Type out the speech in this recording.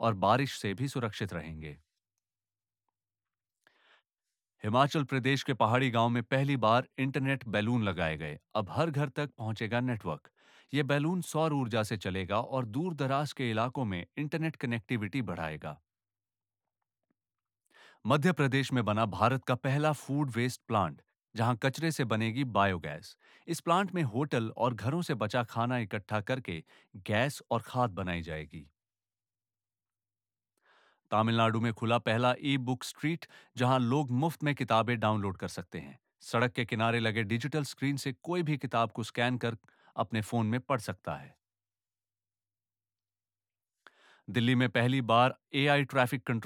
और बारिश से भी सुरक्षित रहेंगे। हिमाचल प्रदेश के पहाड़ी गांव में पहली बार इंटरनेट बैलून लगाए गए। अब हर घर तक पहुंचेगा नेटवर्क। ये बैलून सौर ऊर्जा से चलेगा और दूर दराज के इलाकों में इंटरनेट कनेक्टिविटी बढ़ाएगा। मध्य प्रदेश में बना भारत का पहला फूड वेस्ट प्लांट, जहां कचरे से बनेगी बायोगैस। इस प्लांट में होटल और घरों से बचा खाना इकट्ठा करके गैस और खाद बनाई जाएगी। तमिलनाडु में खुला पहला ई बुक स्ट्रीट, जहां लोग मुफ्त में किताबें डाउनलोड कर सकते हैं। सड़क के किनारे लगे डिजिटल स्क्रीन से कोई भी किताब को स्कैन कर अपने फोन में पढ़ सकता है। दिल्ली में पहली बार एआई ट्रैफिक कंट्रोल